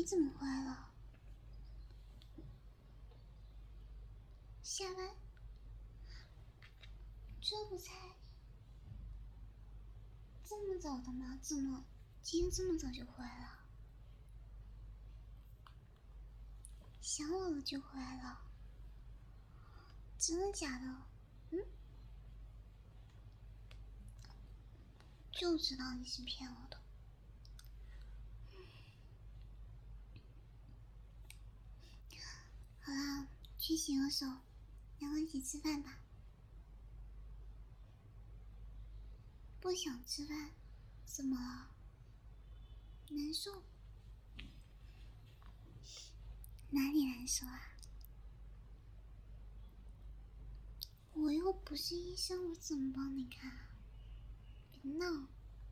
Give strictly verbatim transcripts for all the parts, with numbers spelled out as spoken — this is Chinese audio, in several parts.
怎么回来了？下班？这不才这么早的吗？怎么今天这么早就回来了？想我了就回来了？真的假的？嗯？就知道你是骗我的。好啦，去洗个手，然后一起吃饭吧。不想吃饭？怎么了？难受？哪里难受啊？我又不是医生，我怎么帮你看啊？别闹！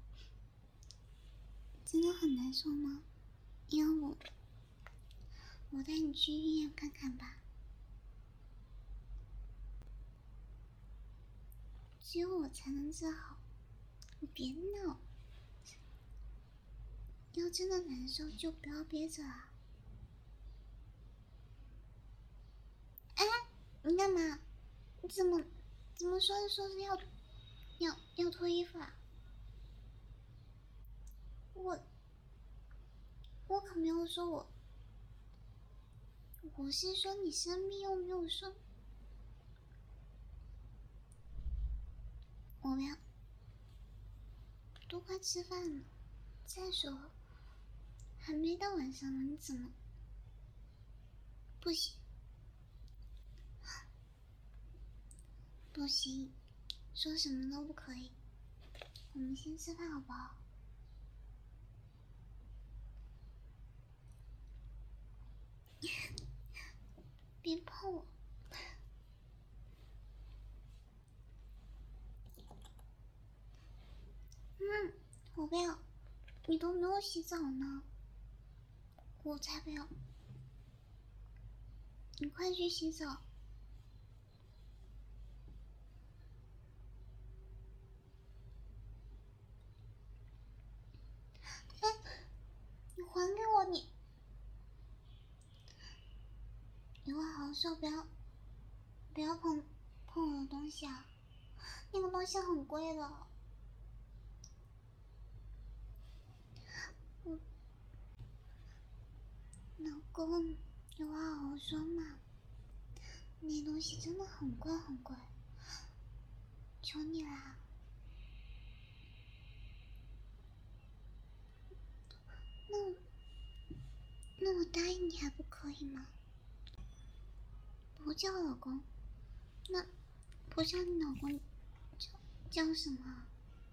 真的很难受吗？要不我带你去医院看看吧。只有我才能治好，你别闹！要真的难受就不要憋着了。哎，你干嘛？你怎么怎么说着说着要要要脱衣服啊？我我可没有说我，我是说你生病又没有说。我不要，都快吃饭了。再说还没到晚上呢，你怎么？不行，不行，说什么都不可以。我们先吃饭好不好？别碰我！嗯，我不要，你都没有洗澡呢。我才不要！你快去洗澡。哎，你还给我！你你会好好说，不要不要碰碰我的东西啊！那个东西很贵的。我老公，有话好好说嘛。那东西真的很贵很贵，求你啦！那那我答应你还不可以吗？不叫老公，那不叫你老公，叫叫什么？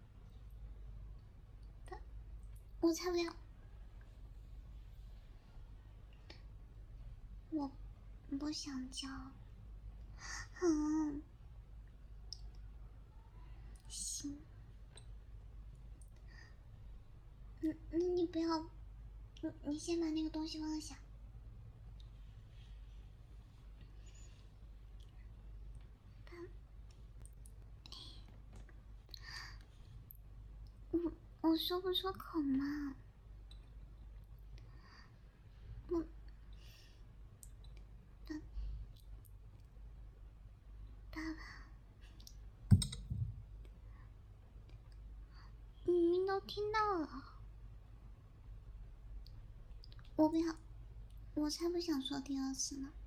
我才不要！我不想叫。嗯，行。嗯，那你不要，你你先把那个东西放下。我我说不出口嘛。我爸爸爸，你明明都听到了。我不要，我才不想说第二次呢。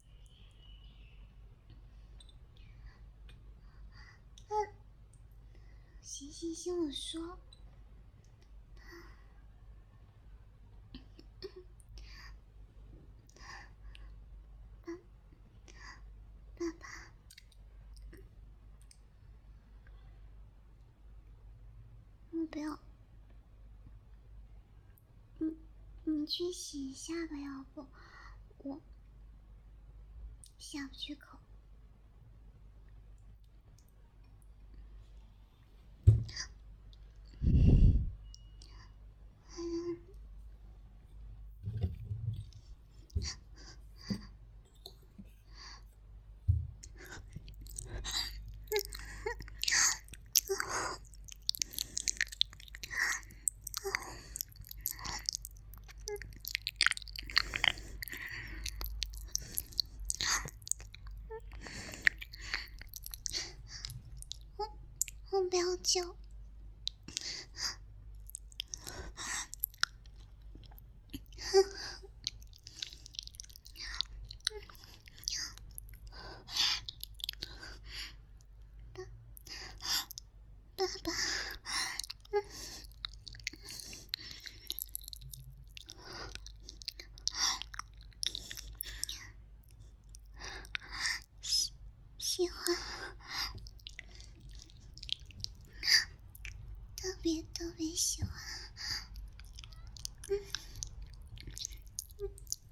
嗯，行行行，我说。爸，爸爸，我不要。你你去洗一下吧，要不我下不去口。嗯， 叫。爸爸，嗯，喜喜欢，特别特别喜欢，嗯嗯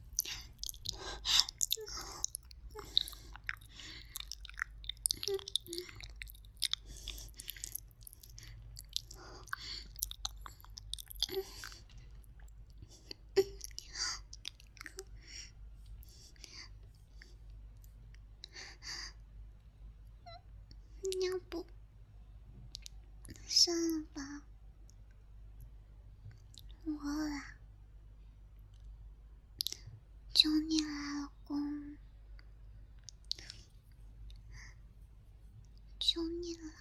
嗯，要不算了吧，我饿了，求你了，老公，求你了。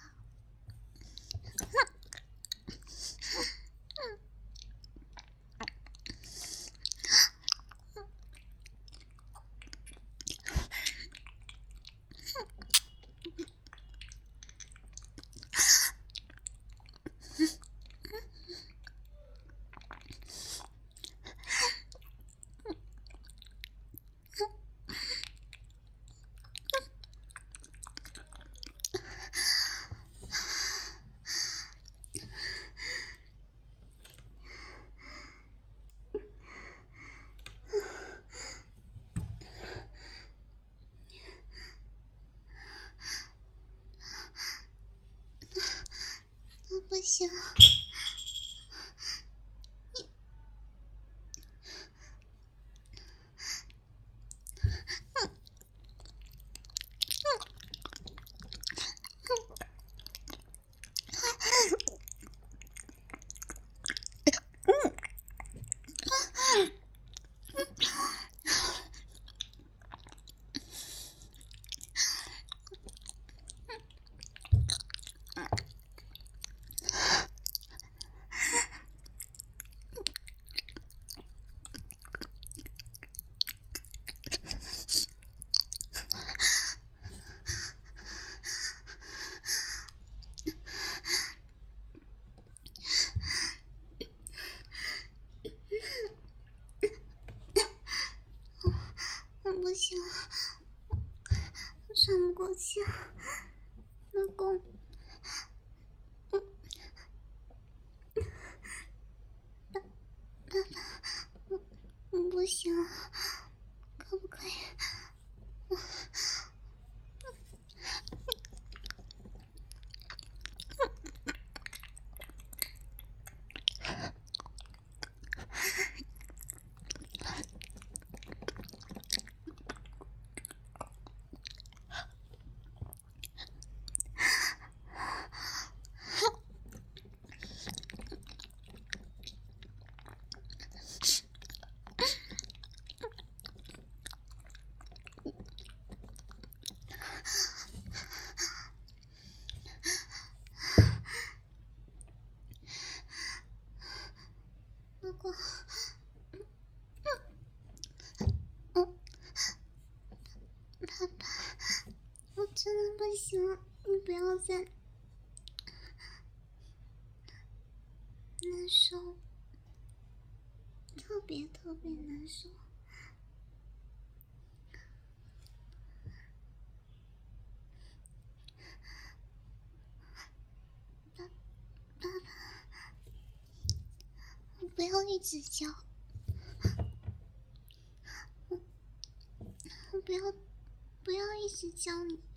我不行，我不行了，我喘不过气，老公，嗯，爸爸爸，我我不行了，可不可以？我。老公，嗯，爸爸，我真的不行了，你不要再难受，特别特别难受。爸，爸爸，我不要一直叫。我不要，不要一直叫你，